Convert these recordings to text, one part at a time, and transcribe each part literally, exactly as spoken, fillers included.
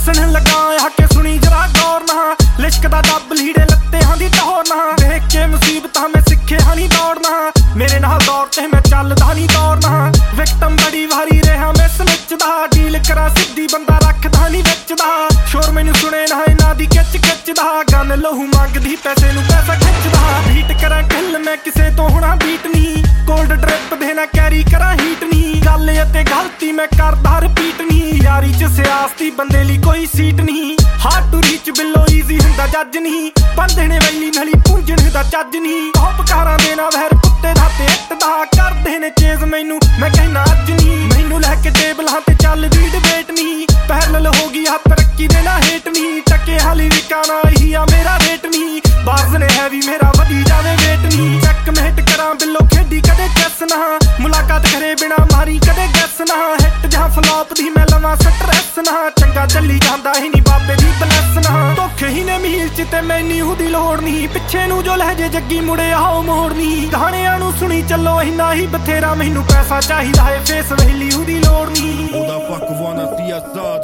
हसन लगा हके सुनी जरा गौर ना लिशकदा डब लीड़े लत्ते हाँ दी टोर ना देख के मुसीबत मैं सिखे हाँ नी दौड़ना मेरे नाल दौड़ते मैं चलदा नी दौड़ना विक्टम बड़ी भारी रहा मैं सनचदा डील करा सिद्धी बंदा रखदा नी विचदा शोर मैनू सुने ना इन्हां दी किच किचदा गन लहू मंगदी पैसे नू पैसा खिचदा बीट करा किल मैं किसे तो हुणा बीट नी कोल्ड ड्रिप देना कैरी करा हीट नी गल ते गलती मैं करदा रिपीट नी यारी च सियासती बंदे ली कोई सीट नी hard to reach below easy हुंदा जज नी बंदे ने वैली नली पूंजण दा चज नी उपकारां दे ना वैर कुत्ते दा ते इट दा करदे ने चेज मैनू मैं कहना अज नी मैनू लैके टेबलां ते चल वी डिबेट नी पैरल हो गई हत्थ रखी दे ना हेट नी टके हाली विकाना ही आ मेरा रेट नी बाज ने हैवी मेरा वधी जावे वेट नी चेक में हिट करा बिलो खेडी कदे चैस ना मुलाकात करे बिना मारी कदे गैस ना हिट जहां फ्लॉप दी मैं लवां स्ट्रेस ना चंगा चली जांदा ही नी बाबे दी ब्लैस ना धोखे ही ने मील च ते मैनू दी लोड़ नी पिछे नू जो लहजे जग्गी मुड़े आओ मोड़नी गाणियां नू सुनी चलो इन्ना ही बथेरा मैनू पैसा चाहिदा है फेस वैली दी लोड़ नी ਉਹਦਾ ਫੱਕ ਵਾਣਾ ਸੀ ਆਜ਼ਾਦ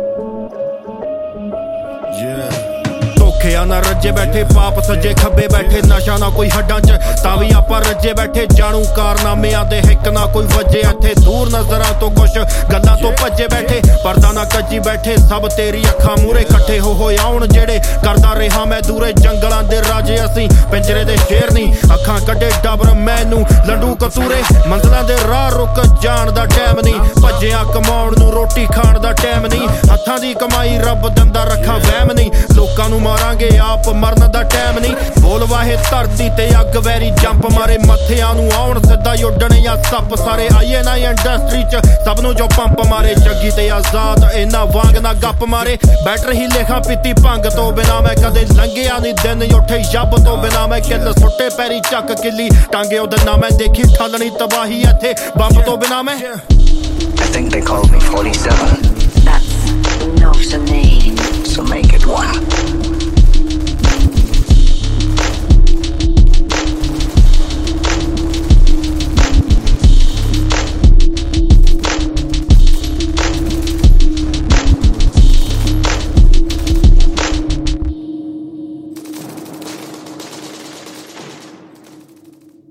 yeah ਧੋਖਿਆਂ ਨਾ ਰੱਜੇ ਬੈਠੇ ਪਾਪ ਸੱਜੇ ਖੱਬੇ ਬੈਠੇ ਨਸ਼ਾ ਨਾ ਕੋਈ ਹੱਡਾਂ 'ਚ ਤਾਂ ਵੀ ਆਪਾਂ ਰੱਜੇ ਬੈਠੇ ਜਾਣੂ ਕਾਰਨਾਮਿਆਂ ਦੇ ਹਿੱਕ ਨਾ ਕੋਈ ਵੱਜੇ ਇੱਥੇ ਦੂਰ ਨਜ਼ਰਾਂ ਤੋਂ ਕੁਛ ਗੱਲਾਂ ਤੋਂ ਭੱਜੇ ਬੈਠੇ ਪਰਦਾ ਨਾ ਕੱਜੀ ਬੈਠੇ ਸਭ ਤੇਰੀ ਅੱਖਾਂ ਮੂਹਰੇ ਇਕੱਠੇ ਹੋ ਹੋਏ ਆਉਣ ਜਿਹੜੇ ਕਰਦਾ ਰਿਹਾ ਮੈਂ ਦੂਰੇ ਜੰਗਲਾਂ ਦੇ ਰਾਜੇ ਅਸੀਂ ਪਿੰਜਰੇ ਦੇ ਸ਼ੇਰ ਨਹੀਂ ਅੱਖਾਂ ਕੱਢੇ ਡਬਰ ਮੈਨੂੰ ਲੰਡੂ ਕਤੂਰੇ ਮੰਜ਼ਲਾਂ ਦੇ ਰਾਹ ਰੁਕ ਜਾਣ ਦਾ ਟਾਈਮ ਨਹੀਂ ਭੱਜਿਆ ਕਮਾਉਣ ਨੂੰ ਰੋਟੀ ਖਾਣ ਦਾ ਟਾਈਮ ਨਹੀਂ ਹੱਥਾਂ ਦੀ ਕਮਾਈ ਰੱਬ ਦਿੰਦਾ ਰੱਖਾ ਵਹਿਮ ਨਹੀਂ ਲੋਕਾਂ ਨੂੰ ਮਾਰਾਂਗੇ ਆਪ ਮਰਨ ਦਾ ਟਾਈਮ ਨਹੀਂ ਬੋਲ ਵਾਹੇ ਧਰਤੀ ਤੇ ਅੱਗ ਵੈਰੀ ਜੰਪ ਮਾਰੇ ਮੱਥਿਆਂ ਨੂੰ ਆਉਣ ਸਿੱਧਾ ਉੱਡਣ ਜਾਂ ਸੱਪ ਸਾਰੇ ਆਈਏ ਨਾ ਇੰਡਸਟਰੀ 'ਚ ਸਭ ਨੂੰ ਜੋ ਪੰਪ ਮਾਰੇ ਜੱਗੀ ਤੇ ਆਜ਼ਾਦ ਇਹਨਾਂ ਵਾਂਗ ਨਾ ਗੱਪ ਮਾਰੇ ਬੈਟਰ ਹੀ ਲੇਖਾ ਪੀਤੀ ਭੰਗ ਤੋਂ ਬਿਨਾ ਮੈਂ ਕਦੇ ਲੰਘਿਆ ਨਹੀਂ ਦਿਨ ਉੱਠੇ ਜੱਬ ਤੋਂ ਬਿਨਾ ਮੈਂ ਕਿੱਲ ਸੁੱਟੇ ਪੈਰੀ ਚੱਕ ਕਿੱਲੀ ਟਾਂਗੇ ਉਹਦੇ ਨਾ ਮੈਂ ਦੇਖੀ ਠੱਲਣੀ ਤਬਾਹੀ ਇੱਥੇ ਬੰਬ ਤੋਂ ਬਿਨਾ ਮੈਂ I think they called me forty-seven. That's not a name. So make it one.